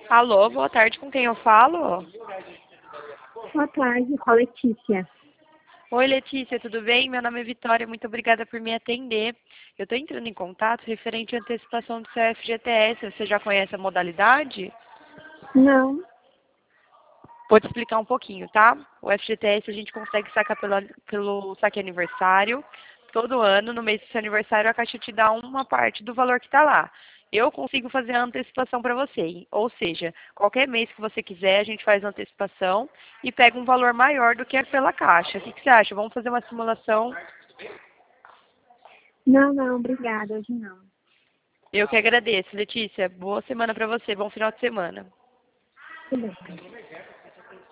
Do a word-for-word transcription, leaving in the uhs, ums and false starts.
Alô, boa tarde, com quem eu falo? Boa tarde, com a Letícia. Oi, Letícia, tudo bem? Meu nome é Vitória, muito obrigada por me atender. Eu estou entrando em contato referente à antecipação do seu F G T S. Você já conhece a modalidade? Não, Vou te explicar um pouquinho, tá? O F G T S a gente consegue sacar pelo, pelo saque aniversário. Todo ano, no mês do seu aniversário, a Caixa te dá uma parte do valor que está lá. Eu consigo fazer a antecipação para você. Ou seja, qualquer mês que você quiser, a gente faz a antecipação e pega um valor maior do que é pela Caixa. O que, que você acha? Vamos fazer uma simulação? não, não, obrigada, hoje não. Eu que agradeço, Letícia. Boa semana para você, bom final de semana. Tudo bem.